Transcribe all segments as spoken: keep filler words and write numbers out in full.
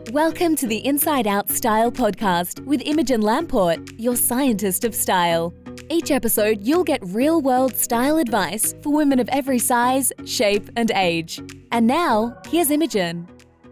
Welcome to the Inside Out Style podcast with Imogen Lamport, your scientist of style. Each episode, you'll get real-world style advice for women of every size, shape, and age. And now, here's Imogen.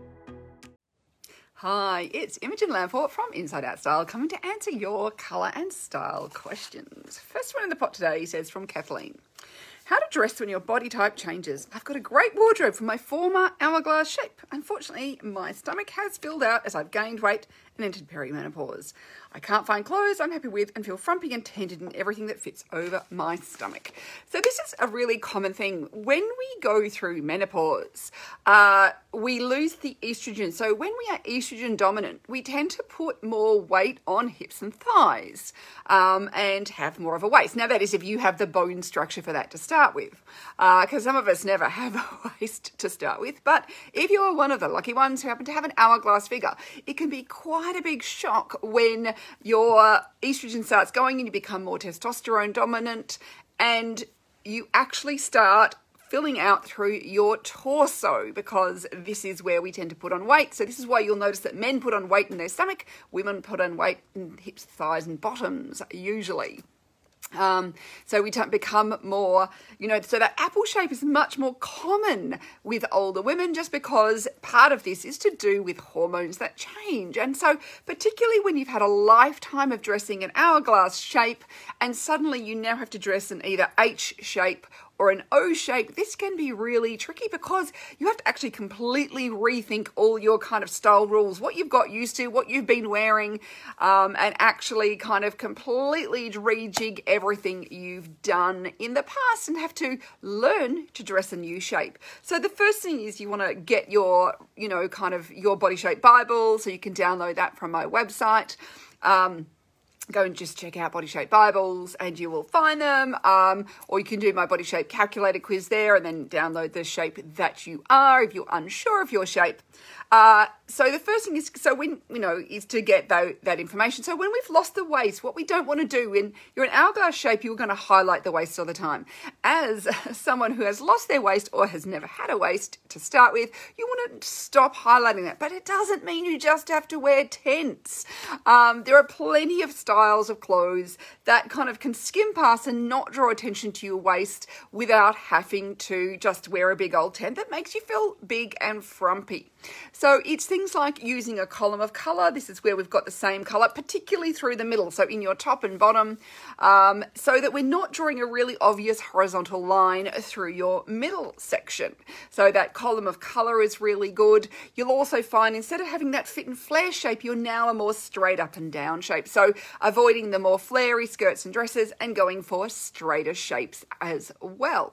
Hi, it's Imogen Lamport from Inside Out Style coming to answer your colour and style questions. First one in the pot today says from Kathleen. How to dress when your body type changes. I've got a great wardrobe from my former hourglass shape. Unfortunately, my stomach has filled out as I've gained weight and entered perimenopause. I can't find clothes I'm happy with and feel frumpy and tented in everything that fits over my stomach. So this is a really common thing. When we go through menopause, uh, we lose the estrogen. So when we are estrogen dominant, we tend to put more weight on hips and thighs um, and have more of a waist. Now that is if you have the bone structure for that to start with, because uh, some of us never have a waist to start with. But if you're one of the lucky ones who happen to have an hourglass figure, it can be quite a big shock when your estrogen starts going and you become more testosterone dominant and you actually start filling out through your torso, because this is where we tend to put on weight. So this is why you'll notice that men put on weight in their stomach, women put on weight in hips, thighs and bottoms usually. Um, so we don't become more, you know, so that apple shape is much more common with older women just because part of this is to do with hormones that change. And so particularly when you've had a lifetime of dressing an hourglass shape and suddenly you now have to dress in either H shape or an O shape, this can be really tricky because you have to actually completely rethink all your kind of style rules, what you've got used to, what you've been wearing, um, and actually kind of completely rejig everything you've done in the past and have to learn to dress a new shape. So the first thing is you want to get your, you know, kind of your body shape Bible, so you can download that from my website. Um, Go and just check out Body Shape Bibles and you will find them. Um, or you can do my Body Shape Calculator quiz there and then download the shape that you are if you're unsure of your shape. Uh, so the first thing is, so when, you know, is to get that, that information. So when we've lost the waist, what we don't want to do when you're an hourglass shape, you're going to highlight the waist all the time. As someone who has lost their waist or has never had a waist to start with, you want to stop highlighting that. But it doesn't mean you just have to wear tents. Um, there are plenty of styles of clothes that kind of can skim past and not draw attention to your waist without having to just wear a big old tent that makes you feel big and frumpy. So it's things like using a column of colour. This is where we've got the same colour, particularly through the middle, so in your top and bottom, um, so that we're not drawing a really obvious horizontal line through your middle section. So that column of colour is really good. You'll also find instead of having that fit and flare shape, you're now a more straight up and down shape. So avoiding the more flary skirts and dresses and going for straighter shapes as well.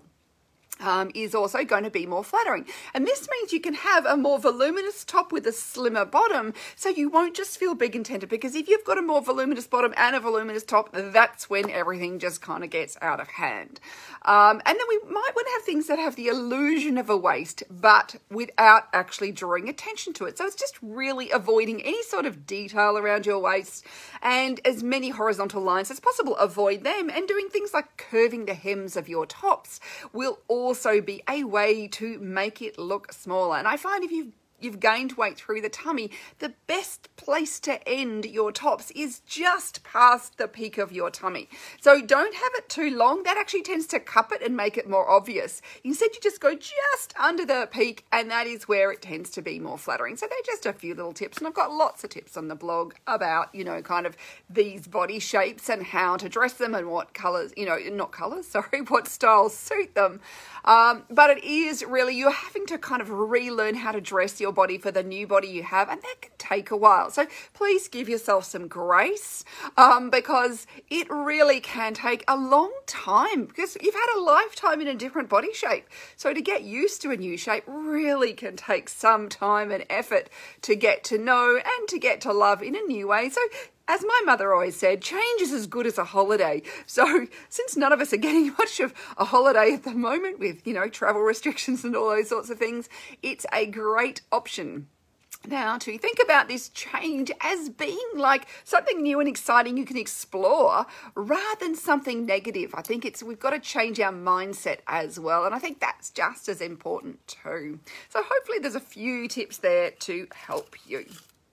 Um, is also going to be more flattering. And this means you can have a more voluminous top with a slimmer bottom, so you won't just feel big and tented, because if you've got a more voluminous bottom and a voluminous top, that's when everything just kind of gets out of hand. Um, and then we might want to have things that have the illusion of a waist, but without actually drawing attention to it. So it's just really avoiding any sort of detail around your waist and as many horizontal lines as possible. Avoid them, and doing things like curving the hems of your tops will also also be a way to make it look smaller. And I find if you've you've gained weight through the tummy, the best place to end your tops is just past the peak of your tummy. So don't have it too long. That actually tends to cup it and make it more obvious. Instead, you just go just under the peak, and that is where it tends to be more flattering. So they're just a few little tips, and I've got lots of tips on the blog about, you know, kind of these body shapes and how to dress them and what colours, you know, not colours, sorry, what styles suit them. Um, but it is really, you're having to kind of relearn how to dress your body for the new body you have, and that can take a while. So please give yourself some grace, um, because it really can take a long time, because you've had a lifetime in a different body shape. So to get used to a new shape really can take some time and effort to get to know and to get to love in a new way. So as my mother always said, change is as good as a holiday. So since none of us are getting much of a holiday at the moment with, you know, travel restrictions and all those sorts of things, it's a great option now to think about this change as being like something new and exciting you can explore rather than something negative. I think it's we've got to change our mindset as well, and I think that's just as important too. So hopefully there's a few tips there to help you.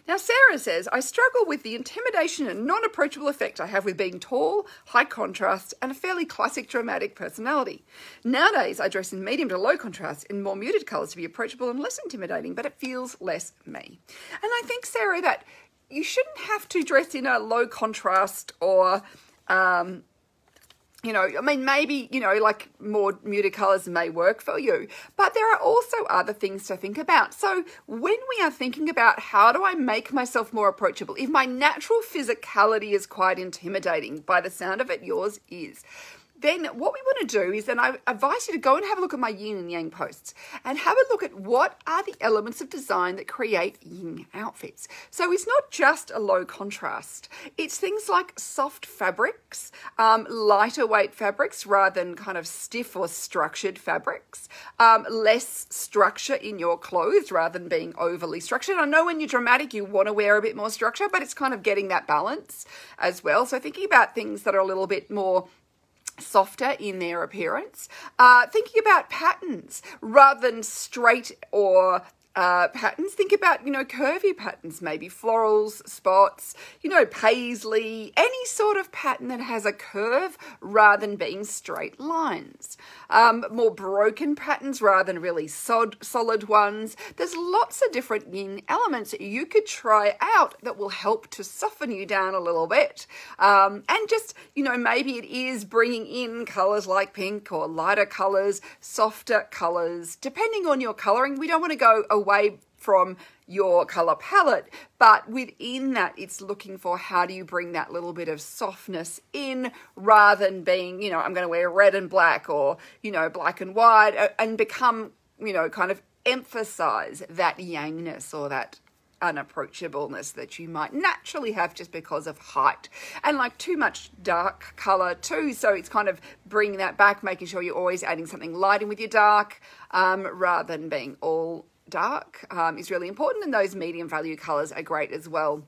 Now, Sarah says, I struggle with the intimidation and non-approachable effect I have with being tall, high contrast, and a fairly classic dramatic personality. Nowadays, I dress in medium to low contrast in more muted colours to be approachable and less intimidating, but it feels less me. And I think, Sarah, that you shouldn't have to dress in a low contrast or... Um, You know, I mean, maybe, you know, like more muted colours may work for you, but there are also other things to think about. So when we are thinking about how do I make myself more approachable, if my natural physicality is quite intimidating, by the sound of it, yours is, then what we want to do is then I advise you to go and have a look at my yin and yang posts and have a look at what are the elements of design that create yin outfits. So it's not just a low contrast. It's things like soft fabrics, um, lighter weight fabrics rather than kind of stiff or structured fabrics, um, less structure in your clothes rather than being overly structured. I know when you're dramatic, you want to wear a bit more structure, but it's kind of getting that balance as well. So thinking about things that are a little bit more softer in their appearance, uh, thinking about patterns rather than straight or uh, patterns. Think about, you know, curvy patterns, maybe florals, spots, you know, paisley, any sort of pattern that has a curve rather than being straight lines. Um, more broken patterns rather than really solid, solid ones. There's lots of different yin elements that you could try out that will help to soften you down a little bit. Um, and just, you know, maybe it is bringing in colours like pink or lighter colours, softer colours, depending on your colouring. We don't want to go away from your colour palette, but within that it's looking for how do you bring that little bit of softness in rather than being, you know, I'm going to wear red and black or, you know, black and white, and become, you know, kind of emphasize that yangness or that unapproachableness that you might naturally have just because of height. And like too much dark color too, so it's kind of bringing that back, making sure you're always adding something light in with your dark, um, rather than being all dark, um, is really important, and those medium value colors are great as well.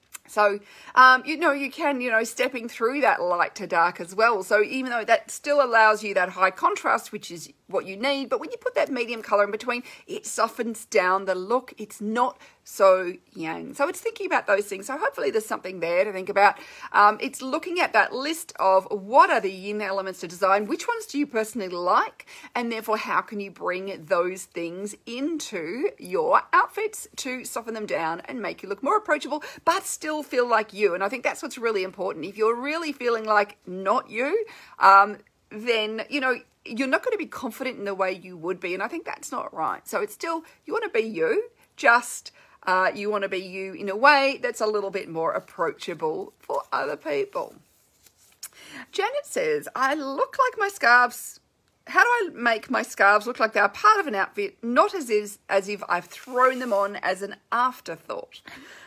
So, um, you know, you can, you know, stepping through that light to dark as well. So even though that still allows you that high contrast, which is what you need, but when you put that medium color in between, it softens down the look. It's not so yang. So it's thinking about those things. So hopefully there's something there to think about. Um, it's looking at that list of what are the yin elements to design, which ones do you personally like, and therefore how can you bring those things into your outfits to soften them down and make you look more approachable, but still feel like you. And I think that's what's really important. If you're really feeling like not you, um, then, you know, you're not going to be confident in the way you would be. And I think that's not right. So it's still, you want to be you, just uh, you want to be you in a way that's a little bit more approachable for other people. Janet says, I look like my scarves. How do I make my scarves look like they are part of an outfit, not as if, as if I've thrown them on as an afterthought?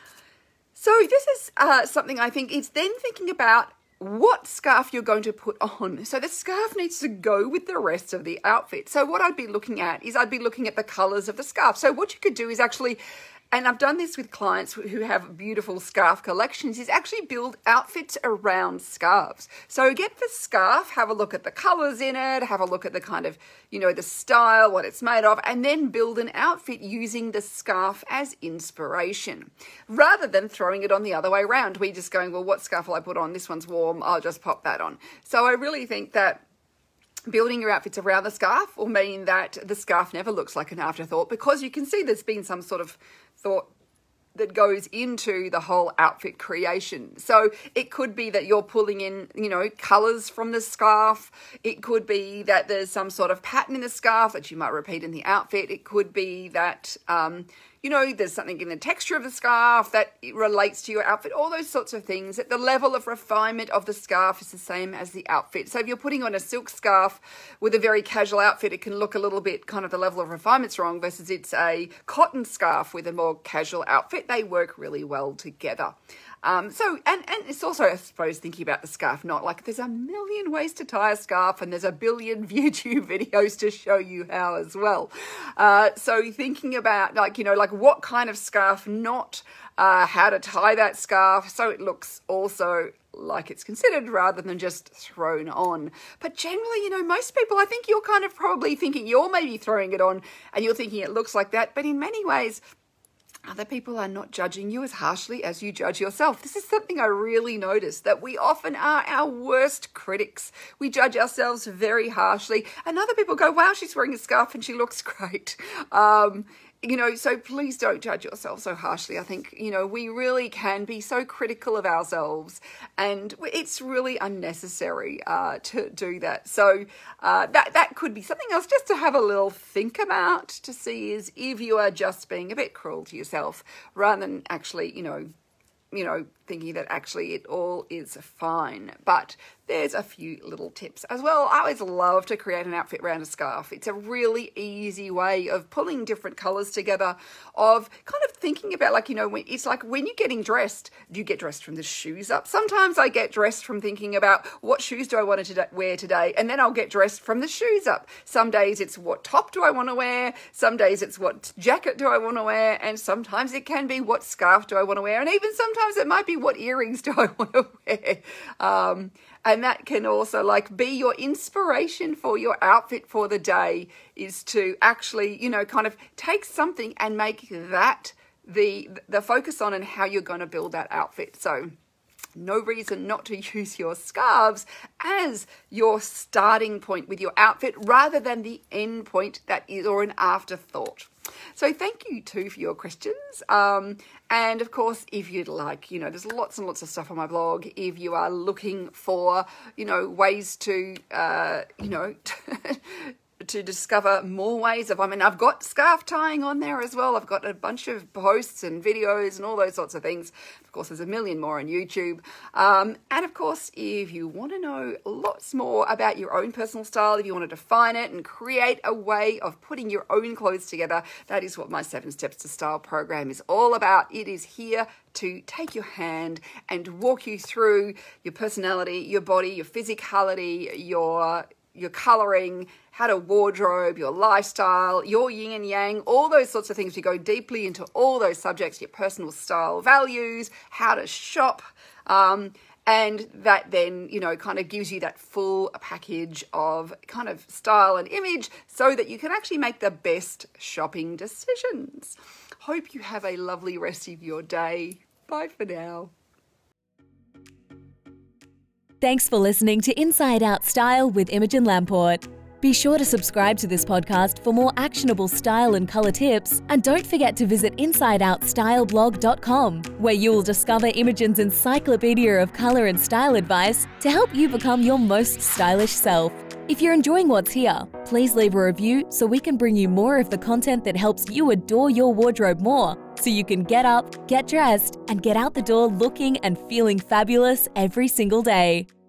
So this is uh, something I think it's then thinking about what scarf you're going to put on. So the scarf needs to go with the rest of the outfit. So what I'd be looking at is I'd be looking at the colors of the scarf. So what you could do is actually, and I've done this with clients who have beautiful scarf collections, is actually build outfits around scarves. So get the scarf, have a look at the colors in it, have a look at the kind of, you know, the style, what it's made of, and then build an outfit using the scarf as inspiration, rather than throwing it on the other way around. We're just going, well, what scarf will I put on? This one's warm, I'll just pop that on. So I really think that building your outfits around the scarf will mean that the scarf never looks like an afterthought, because you can see there's been some sort of thought that goes into the whole outfit creation. So it could be that you're pulling in, you know, colors from the scarf. It could be that there's some sort of pattern in the scarf that you might repeat in the outfit. It could be that, um, you know, there's something in the texture of the scarf that relates to your outfit, all those sorts of things. That the level of refinement of the scarf is the same as the outfit. So if you're putting on a silk scarf with a very casual outfit, it can look a little bit kind of the level of refinement's wrong, versus it's a cotton scarf with a more casual outfit. They work really well together. Um, so, and, and it's also, I suppose, thinking about the scarf knot. Like, there's a million ways to tie a scarf, and there's a billion YouTube videos to show you how as well. Uh, so thinking about, like, you know, like what kind of scarf knot, uh, how to tie that scarf so it looks also like it's considered rather than just thrown on. But generally, you know, most people, I think you're kind of probably thinking you're maybe throwing it on and you're thinking it looks like that. But in many ways, Other people are not judging you as harshly as you judge yourself. This is something I really noticed, that we often are our worst critics. We judge ourselves very harshly, and other people go, wow, she's wearing a scarf and she looks great. Um, you know, so please don't judge yourself so harshly. I think, you know, we really can be so critical of ourselves, and it's really unnecessary uh, to do that. So uh, that, that could be something else just to have a little think about, to see is if you are just being a bit cruel to yourself rather than actually, you know, you know, thinking that actually it all is fine. But there's a few little tips as well. I always love to create an outfit around a scarf. It's a really easy way of pulling different colors together, of kind of thinking about, like, you know, when, it's like when you're getting dressed, do you get dressed from the shoes up? Sometimes I get dressed from thinking about what shoes do I want to wear today, and then I'll get dressed from the shoes up. Some days it's what top do I want to wear, some days it's what jacket do I want to wear, and sometimes it can be what scarf do I want to wear, and even sometimes it might be what earrings do I want to wear. Um, and that can also like be your inspiration for your outfit for the day, is to actually, you know, kind of take something and make that the the focus on and how you're going to build that outfit. So no reason not to use your scarves as your starting point with your outfit rather than the end point that is, or an afterthought. So thank you too for your questions. Um, and of course, if you'd like, you know, there's lots and lots of stuff on my blog. If you are looking for, you know, ways to, uh, you know, to discover more ways of, I mean, I've got scarf tying on there as well. I've got a bunch of posts and videos and all those sorts of things. Of course, there's a million more on YouTube. Um, and of course, if you want to know lots more about your own personal style, if you want to define it and create a way of putting your own clothes together, that is what my Seven Steps to Style program is all about. It is here to take your hand and walk you through your personality, your body, your physicality, your your colouring, how to wardrobe, your lifestyle, your yin and yang, all those sorts of things. We go deeply into all those subjects, your personal style values, how to shop, um, and that then, you know, kind of gives you that full package of kind of style and image so that you can actually make the best shopping decisions. Hope you have a lovely rest of your day. Bye for now. Thanks for listening to Inside Out Style with Imogen Lamport. Be sure to subscribe to this podcast for more actionable style and colour tips, and don't forget to visit inside out style blog dot com, where you will discover Imogen's encyclopedia of colour and style advice to help you become your most stylish self. If you're enjoying what's here, please leave a review so we can bring you more of the content that helps you adore your wardrobe more, so you can get up, get dressed, and get out the door looking and feeling fabulous every single day.